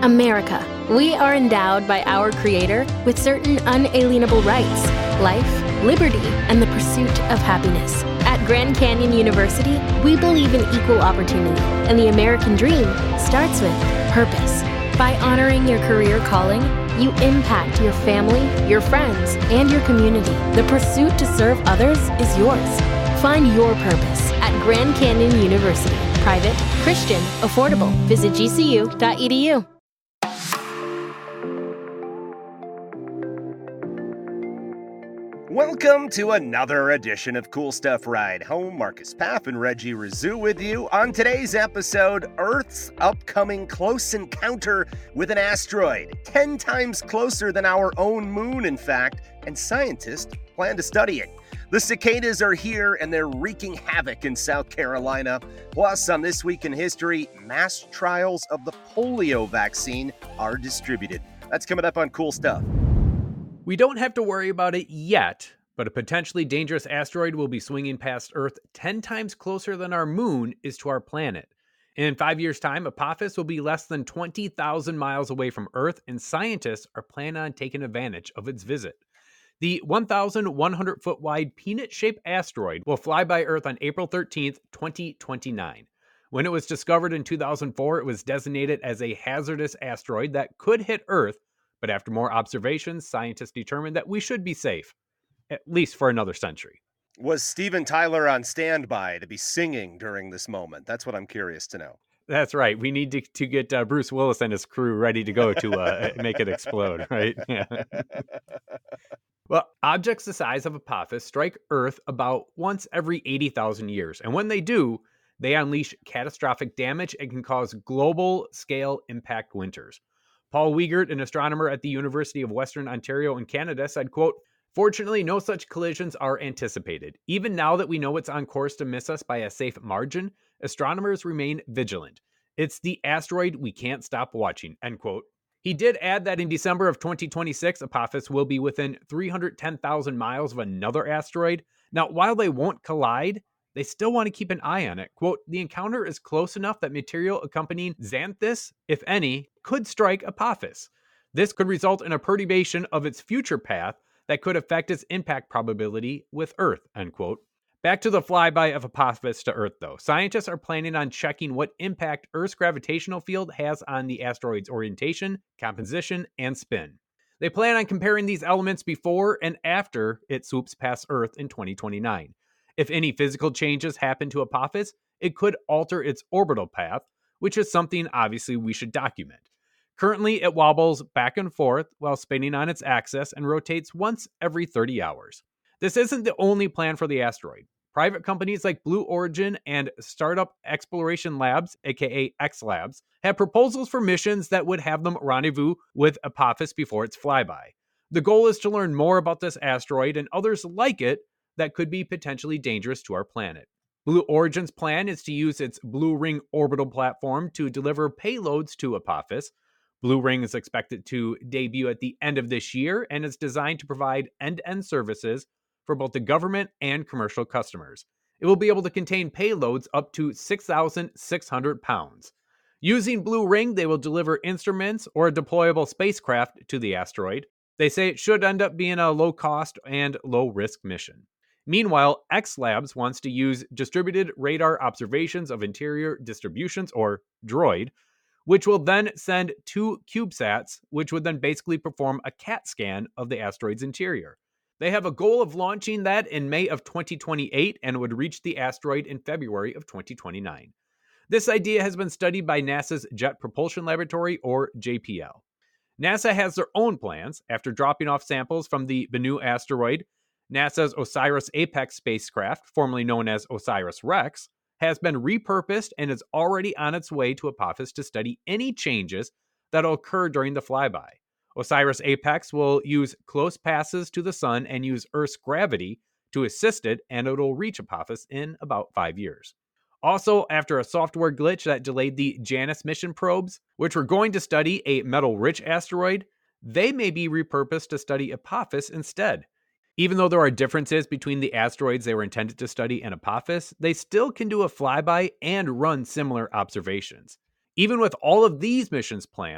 America. We are endowed by our Creator with certain unalienable rights: life, liberty, and the pursuit of happiness. At Grand Canyon University, we believe in equal opportunity, and the American dream starts with purpose. By honoring your career calling, you impact your family, your friends, and your community. The pursuit to serve others is yours. Find your purpose at Grand Canyon University. Private, Christian, affordable. Visit gcu.edu. Welcome to another edition of Cool Stuff Ride Home. Marcus Paff and Reggie Rizou with you. On today's episode, Earth's upcoming close encounter with an asteroid, 10 times closer than our own moon, in fact, and scientists plan to study it. The cicadas are here and they're wreaking havoc in South Carolina. Plus, on This Week in History, mass trials of the polio vaccine are distributed. That's coming up on Cool Stuff. We don't have to worry about it yet, but a potentially dangerous asteroid will be swinging past Earth 10 times closer than our moon is to our planet. In 5 years' time, Apophis will be less than 20,000 miles away from Earth, and scientists are planning on taking advantage of its visit. The 1,100-foot wide peanut-shaped asteroid will fly by Earth on April 13th, 2029. When it was discovered in 2004, it was designated as a hazardous asteroid that could hit Earth, but after more observations, scientists determined that we should be safe, at least for another century. Was Steven Tyler on standby to be singing during this moment? That's what I'm curious to know. That's right. We need to get Bruce Willis and his crew ready to go to make it explode, right? Yeah. Well, objects the size of Apophis strike Earth about once every 80,000 years. And when they do, they unleash catastrophic damage and can cause global-scale impact winters. Paul Wiegert, an astronomer at the University of Western Ontario in Canada, said, quote, "Fortunately, no such collisions are anticipated. Even now that we know it's on course to miss us by a safe margin, astronomers remain vigilant. It's the asteroid we can't stop watching," end quote. He did add that in December of 2026, Apophis will be within 310,000 miles of another asteroid. Now, while they won't collide, they still want to keep an eye on it. Quote, "The encounter is close enough that material accompanying Xanthus, if any, could strike Apophis. This could result in a perturbation of its future path that could affect its impact probability with Earth," end quote. Back to the flyby of Apophis to Earth, though. Scientists are planning on checking what impact Earth's gravitational field has on the asteroid's orientation, composition, and spin. They plan on comparing these elements before and after it swoops past Earth in 2029. If any physical changes happen to Apophis, it could alter its orbital path, which is something obviously we should document. Currently, it wobbles back and forth while spinning on its axis and rotates once every 30 hours. This isn't the only plan for the asteroid. Private companies like Blue Origin and Startup Exploration Labs, aka X Labs, have proposals for missions that would have them rendezvous with Apophis before its flyby. The goal is to learn more about this asteroid and others like it that could be potentially dangerous to our planet. Blue Origin's plan is to use its Blue Ring orbital platform to deliver payloads to Apophis. Blue Ring is expected to debut at the end of this year and is designed to provide end-to-end services for both the government and commercial customers. It will be able to contain payloads up to 6,600 pounds. Using Blue Ring, they will deliver instruments or a deployable spacecraft to the asteroid. They say it should end up being a low-cost and low-risk mission. Meanwhile, X Labs wants to use distributed radar observations of interior distributions, or DROID, which will then send 2 CubeSats, which would then basically perform a CAT scan of the asteroid's interior. They have a goal of launching that in May of 2028 and would reach the asteroid in February of 2029. This idea has been studied by NASA's Jet Propulsion Laboratory, or JPL. NASA has their own plans. After dropping off samples from the Bennu asteroid, NASA's OSIRIS-APEX spacecraft, formerly known as OSIRIS-REx, has been repurposed and is already on its way to Apophis to study any changes that will occur during the flyby. OSIRIS-APEX will use close passes to the sun and use Earth's gravity to assist it, and it will reach Apophis in about 5 years. Also, after a software glitch that delayed the Janus mission probes, which were going to study a metal-rich asteroid, they may be repurposed to study Apophis instead. Even though there are differences between the asteroids they were intended to study and Apophis, they still can do a flyby and run similar observations. Even with all of these missions planned,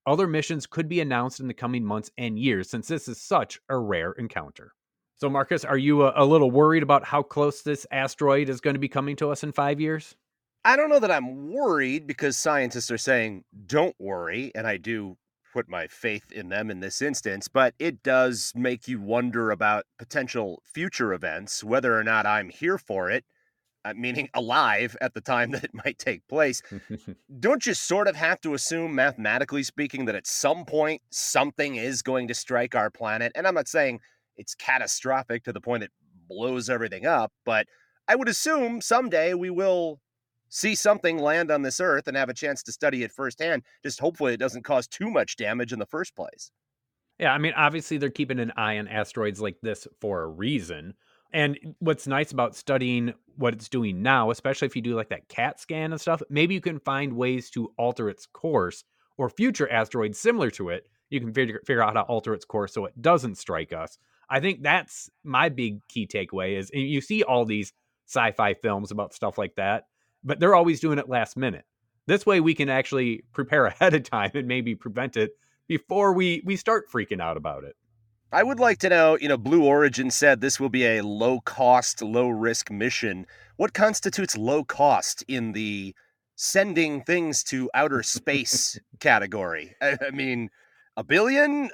other missions could be announced in the coming months and years since this is such a rare encounter. So, Marcus, are you a little worried about how close this asteroid is going to be coming to us in 5 years? I don't know that I'm worried because scientists are saying, don't worry. And I do put my faith in them in this instance, but it does make you wonder about potential future events, whether or not I'm here for it, meaning alive at the time that it might take place. Don't you sort of have to assume, mathematically speaking, that at some point something is going to strike our planet? And I'm not saying it's catastrophic to the point it blows everything up, but I would assume someday we will see something land on this Earth and have a chance to study it firsthand. Just hopefully it doesn't cause too much damage in the first place. Yeah, I mean, obviously they're keeping an eye on asteroids like this for a reason. And what's nice about studying what it's doing now, especially if you do like that CAT scan and stuff, maybe you can find ways to alter its course or future asteroids similar to it. You can figure out how to alter its course so it doesn't strike us. I think that's my big key takeaway is you see all these sci-fi films about stuff like that, but they're always doing it last minute. This way we can actually prepare ahead of time and maybe prevent it before we start freaking out about it. I would like to know, Blue Origin said this will be a low-cost, low-risk mission. What constitutes low cost in the sending things to outer space category? I mean, $1 billion,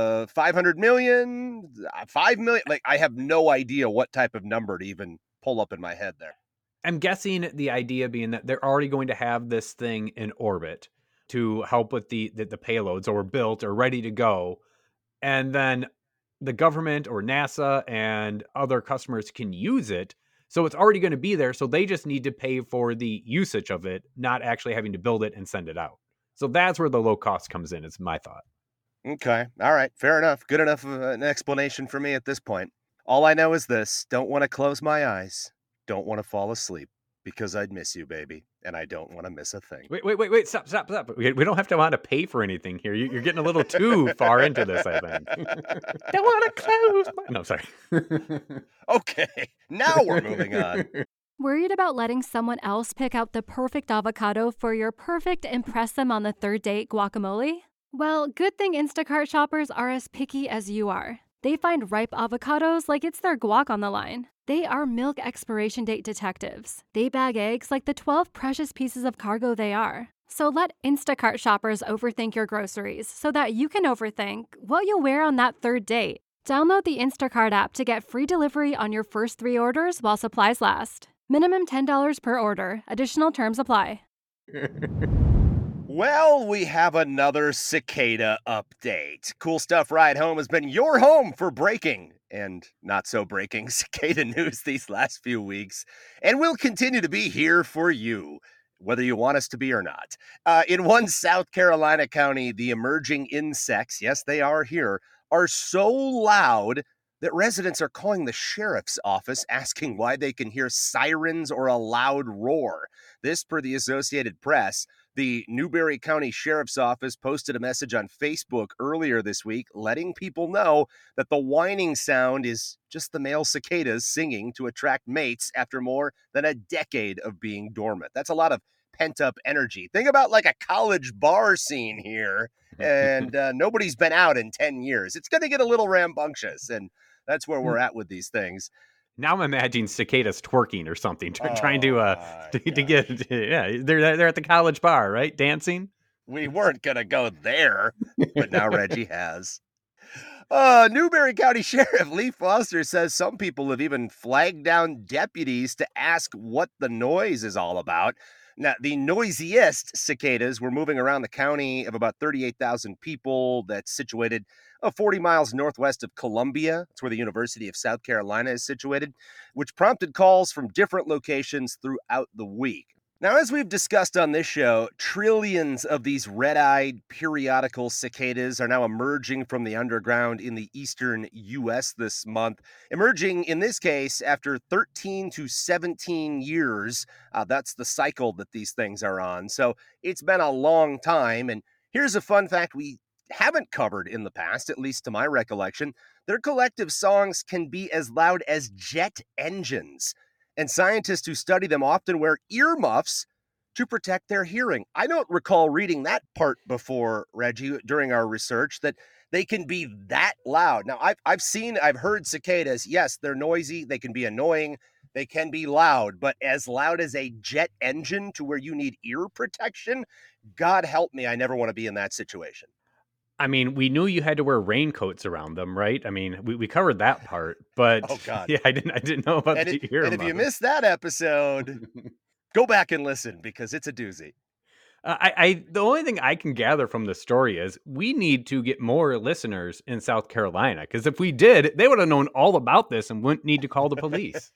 500 million, 5 million? Like, I have no idea what type of number to even pull up in my head there. I'm guessing the idea being that they're already going to have this thing in orbit to help with the payloads or built or ready to go. And then the government or NASA and other customers can use it. So it's already going to be there. So they just need to pay for the usage of it, not actually having to build it and send it out. So that's where the low cost comes in, is my thought. Okay. All right. Fair enough. Good enough of an explanation for me at this point. All I know is this: don't want to close my eyes. Don't want to fall asleep because I'd miss you, baby. And I don't want to miss a thing. Wait. Stop. We don't have to want to pay for anything here. You're getting a little too far into this, I think. Don't want to close my... No, sorry. Okay. Now we're moving on. Worried about letting someone else pick out the perfect avocado for your perfect impress them on the third date guacamole? Well, good thing Instacart shoppers are as picky as you are. They find ripe avocados like it's their guac on the line. They are milk expiration date detectives. They bag eggs like the 12 precious pieces of cargo they are. So let Instacart shoppers overthink your groceries so that you can overthink what you'll wear on that third date. Download the Instacart app to get free delivery on your first 3 orders while supplies last. Minimum $10 per order. Additional terms apply. Well, we have another cicada update. Cool Stuff Ride Home has been your home for breaking and not so breaking cicada news these last few weeks, and we'll continue to be here for you, whether you want us to be or not. In one South Carolina county, the emerging insects, yes, they are here, are so loud that residents are calling the sheriff's office asking why they can hear sirens or a loud roar. This per the Associated Press. The Newberry County Sheriff's Office posted a message on Facebook earlier this week letting people know that the whining sound is just the male cicadas singing to attract mates after more than a decade of being dormant. That's a lot of pent-up energy. Think about like a college bar scene here, and nobody's been out in 10 years. It's going to get a little rambunctious, and that's where we're at with these things. Now I'm imagining cicadas twerking or something, trying to get, yeah, they're at the college bar, right? Dancing. We weren't going to go there, but now Reggie has. Newberry County Sheriff Lee Foster says some people have even flagged down deputies to ask what the noise is all about. Now, the noisiest cicadas were moving around the county of about 38,000 people that's situated 40 miles northwest of Columbia. It's where the University of South Carolina is situated, which prompted calls from different locations throughout the week. Now, as we've discussed on this show, trillions of these red-eyed periodical cicadas are now emerging from the underground in the eastern U.S. this month. Emerging, in this case, after 13 to 17 years. That's the cycle that these things are on. So it's been a long time. And here's a fun fact we haven't covered in the past, at least to my recollection. Their collective songs can be as loud as jet engines. And scientists who study them often wear earmuffs to protect their hearing. I don't recall reading that part before, Reggie, during our research, that they can be that loud. Now, I've heard cicadas. Yes, they're noisy. They can be annoying. They can be loud, but as loud as a jet engine to where you need ear protection, God help me, I never want to be in that situation. I mean, we knew you had to wear raincoats around them, right? I mean, we covered that part, but Oh, God. yeah, I didn't know about the ear And if you muffs. missed that episode, go back and listen because it's a doozy. The only thing I can gather from the story is we need to get more listeners in South Carolina, because if we did, they would have known all about this and wouldn't need to call the police.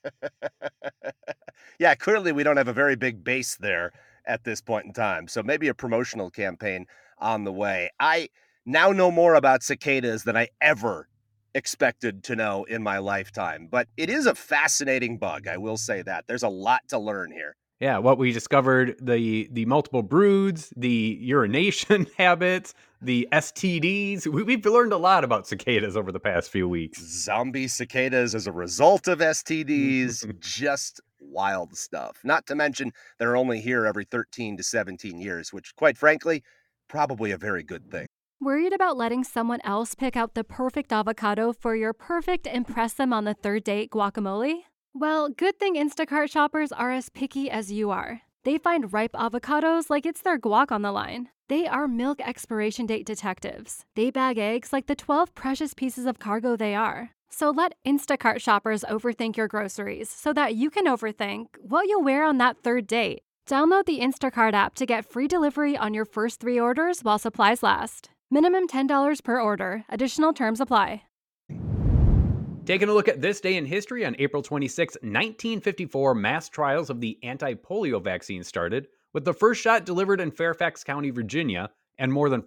Yeah, clearly we don't have a very big base there at this point in time. So maybe a promotional campaign on the way. I now know more about cicadas than I ever expected to know in my lifetime, but it is a fascinating bug. I will say that. There's a lot to learn here. Yeah, what we discovered, the multiple broods, the urination habits, the STDs. We've learned a lot about cicadas over the past few weeks. Zombie cicadas as a result of STDs, just wild stuff. Not to mention they're only here every 13 to 17 years, which quite frankly, probably a very good thing. Worried about letting someone else pick out the perfect avocado for your perfect impress them on the third date guacamole? Well, good thing Instacart shoppers are as picky as you are. They find ripe avocados like it's their guac on the line. They are milk expiration date detectives. They bag eggs like the 12 precious pieces of cargo they are. So let Instacart shoppers overthink your groceries so that you can overthink what you'll wear on that third date. Download the Instacart app to get free delivery on your first 3 orders while supplies last. Minimum $10 per order. Additional terms apply. Taking a look at this day in history, on April 26, 1954, mass trials of the anti-polio vaccine started, with the first shot delivered in Fairfax County, Virginia, and more than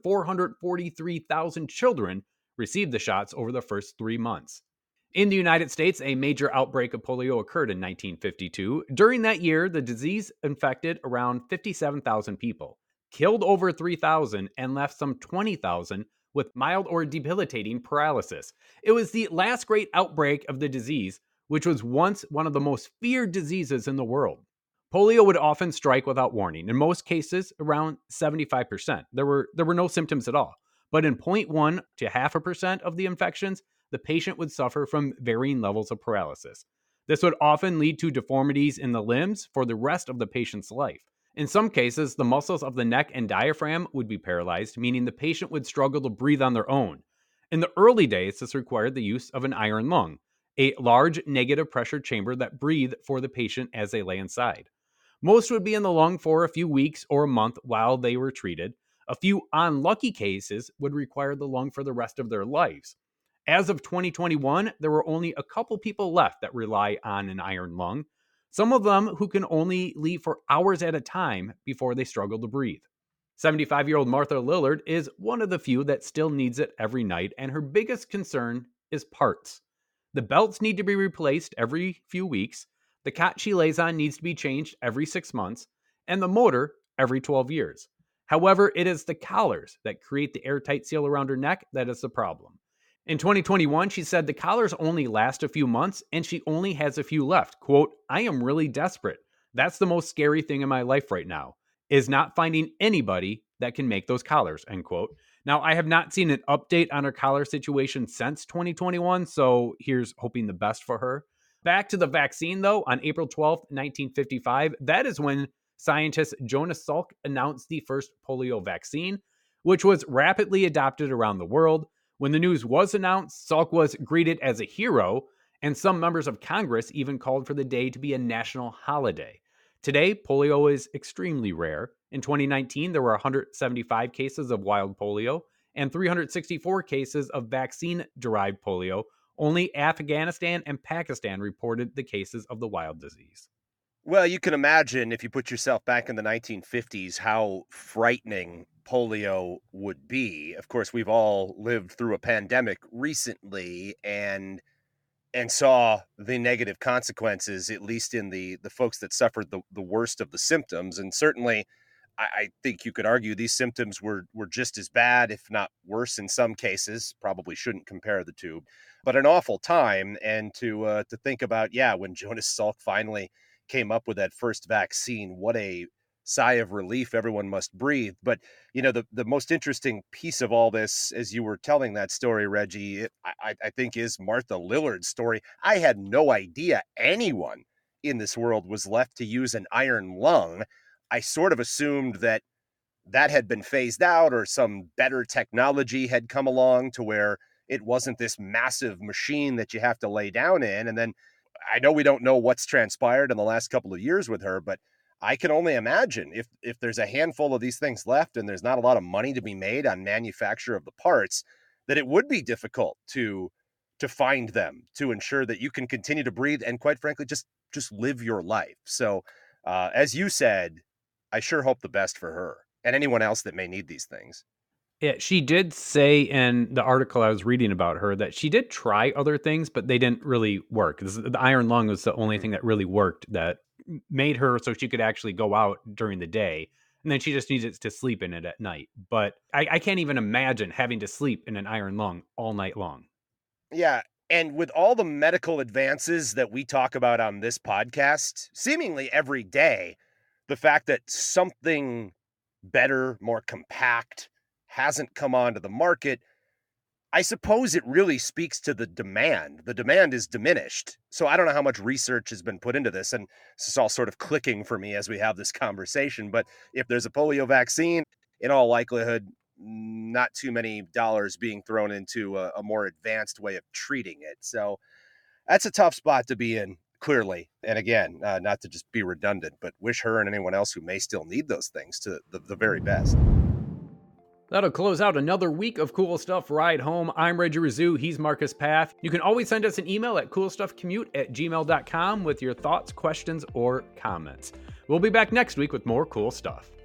443,000 children received the shots over the first 3 months. In the United States, a major outbreak of polio occurred in 1952. During that year, the disease infected around 57,000 people, killed over 3,000, and left some 20,000 with mild or debilitating paralysis. It was the last great outbreak of the disease, which was once one of the most feared diseases in the world. Polio would often strike without warning. In most cases, around 75%. There were no symptoms at all. But in 0.1 to 0.5% of the infections, the patient would suffer from varying levels of paralysis. This would often lead to deformities in the limbs for the rest of the patient's life. In some cases, the muscles of the neck and diaphragm would be paralyzed, meaning the patient would struggle to breathe on their own. In the early days, this required the use of an iron lung, a large negative pressure chamber that breathed for the patient as they lay inside. Most would be in the lung for a few weeks or a month while they were treated. A few unlucky cases would require the lung for the rest of their lives. As of 2021, there were only a couple people left that rely on an iron lung. Some of them who can only leave for hours at a time before they struggle to breathe. 75-year-old Martha Lillard is one of the few that still needs it every night, and her biggest concern is parts. The belts need to be replaced every few weeks, the cot she lays on needs to be changed every 6 months, and the motor every 12 years. However, it is the collars that create the airtight seal around her neck that is the problem. In 2021, she said the collars only last a few months and she only has a few left. Quote, "I am really desperate. That's the most scary thing in my life right now, is not finding anybody that can make those collars," end quote. Now, I have not seen an update on her collar situation since 2021, so here's hoping the best for her. Back to the vaccine, though, on April 12th, 1955, that is when scientist Jonas Salk announced the first polio vaccine, which was rapidly adopted around the world. When the news was announced, Salk was greeted as a hero, and some members of Congress even called for the day to be a national holiday. Today, polio is extremely rare. In 2019, there were 175 cases of wild polio and 364 cases of vaccine-derived polio. Only Afghanistan and Pakistan reported the cases of the wild disease. Well, you can imagine if you put yourself back in the 1950s, how frightening polio would be. Of course, we've all lived through a pandemic recently and saw the negative consequences, at least in the folks that suffered the worst of the symptoms. And certainly, I think you could argue these symptoms were just as bad, if not worse in some cases. Probably shouldn't compare the two, but an awful time. And to think about, when Jonas Salk finally came up with that first vaccine, what a sigh of relief everyone must breathe. But, the most interesting piece of all this, as you were telling that story, Reggie, I think is Martha Lillard's story. I had no idea anyone in this world was left to use an iron lung. I sort of assumed that had been phased out, or some better technology had come along to where it wasn't this massive machine that you have to lay down in. And then I know we don't know what's transpired in the last couple of years with her, but I can only imagine if there's a handful of these things left and there's not a lot of money to be made on manufacture of the parts, that it would be difficult to find them, to ensure that you can continue to breathe and, quite frankly, just live your life. So as you said, I sure hope the best for her and anyone else that may need these things. Yeah, she did say in the article I was reading about her that she did try other things, but they didn't really work. The iron lung was the only thing that really worked, that made her so she could actually go out during the day. And then she just needed to sleep in it at night. But I can't even imagine having to sleep in an iron lung all night long. Yeah. And with all the medical advances that we talk about on this podcast, seemingly every day, the fact that something better, more compact, hasn't come onto the market, I suppose it really speaks to the demand. The demand is diminished. So I don't know how much research has been put into this, and this is all sort of clicking for me as we have this conversation. But if there's a polio vaccine, in all likelihood, not too many dollars being thrown into a more advanced way of treating it. So that's a tough spot to be in, clearly. And again, not to just be redundant, but wish her and anyone else who may still need those things to the very best. That'll close out another week of Cool Stuff Ride Home. I'm Reggie Rizou. He's Marcus Paff. You can always send us an email at coolstuffcommute@gmail.com with your thoughts, questions, or comments. We'll be back next week with more cool stuff.